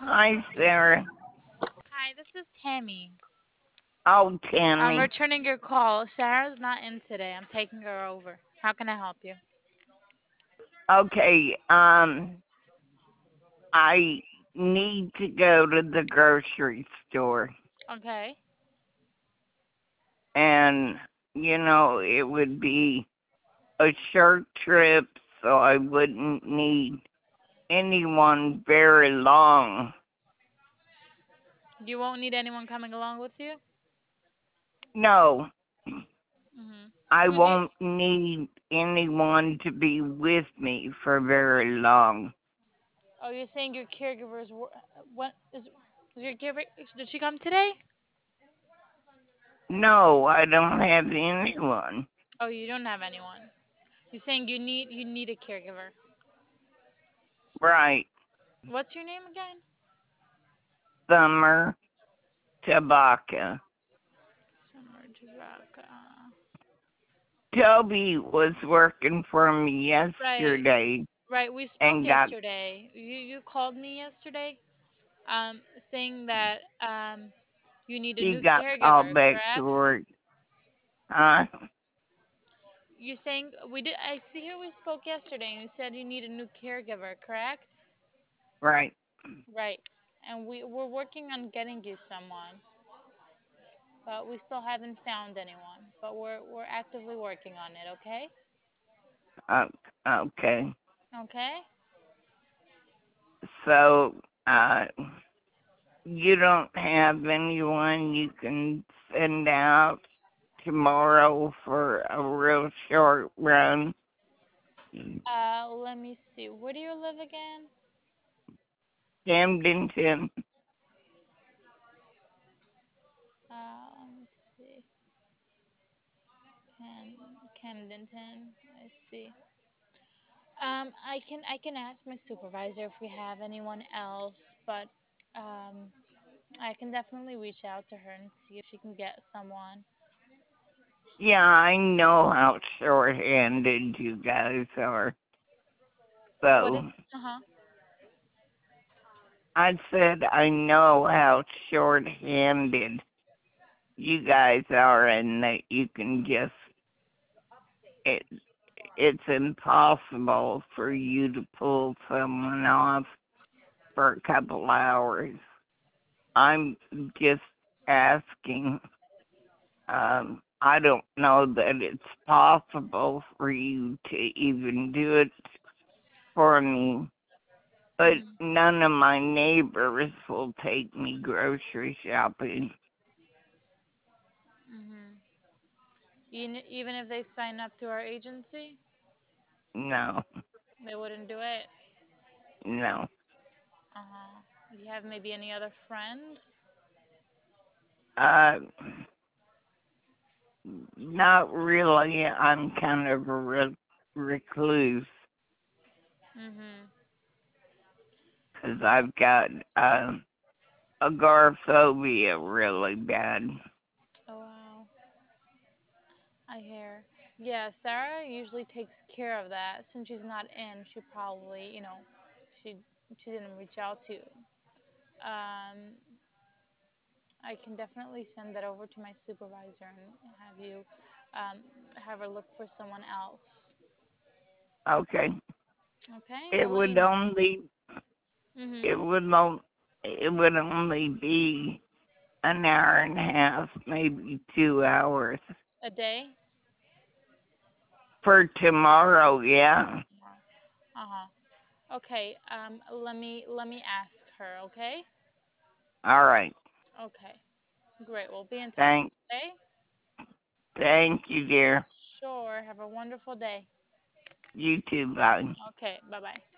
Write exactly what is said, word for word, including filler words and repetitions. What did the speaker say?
Hi, Sarah. Hi, this is Tammy. Oh, I'm Tammy. returning your call. Sarah's not in today. I'm taking her over. How can I help you? Okay, um, I need to go to the grocery store, Okay. and, you know, it would be a short trip, so I wouldn't need anyone very long. You won't need anyone coming along with you? No, Mhm. I Who's your won't need anyone to be with me for very long. Oh, you're saying your caregiver's wor- what is is your caregiver did she come today? No, I don't have anyone. Oh, you don't have anyone. You're saying you need you need a caregiver. Right. What's your name again? Summer Tabaka. Summer Jabaka. Toby was working for me Right. yesterday Right. We spoke and got yesterday. You you called me yesterday um saying that um you need a he new got called caregiver, back to correct? work. Huh? You're saying we did. I see here we spoke yesterday, and you said you need a new caregiver, correct? Right. Right. And we we're working on getting you someone, but we still haven't found anyone. But we're we're actively working on it. Okay. Uh, okay. Okay. So uh you don't have anyone you can send out tomorrow for a real short run? Uh, let me see. Where do you live again? Camdenton. Uh, let me see. Cam Camdenton. I see. Um, I can I can ask my supervisor if we have anyone else, but um, I can definitely reach out to her and see if she can get someone. Yeah, I know how short-handed you guys are. What is? So Uh huh. I said I know how short-handed you guys are, and that you can just it it's impossible for you to pull someone off for a couple hours. I'm just asking. Um, I don't know that it's possible for you to even do it for me, but Mhm. none of my neighbors will take me grocery shopping. Mhm. Even even if they sign up through our agency, No, they wouldn't do it. no. Uh huh. Do you have maybe any other friend? Uh, Not really. I'm kind of a re- recluse Mhm. because I've got uh, agoraphobia really bad. Oh wow. I hear. Yeah, Sarah usually takes care of that. Since she's not in, she probably, you know, she she didn't reach out to you. Um, I can definitely send that over to my supervisor and have you um, have her look for someone else. Okay, Okay, it I'll let would you know. only Mhm. it would on, it would only be an hour and a half, maybe two hours A day. for tomorrow. Yeah. Uh huh. Okay. Um, let me let me ask her. Okay. All right. Okay. Great. We'll be in touch. Thank Okay. thank you, dear. Sure. Have a wonderful day. You too. Bye. Okay. Bye bye.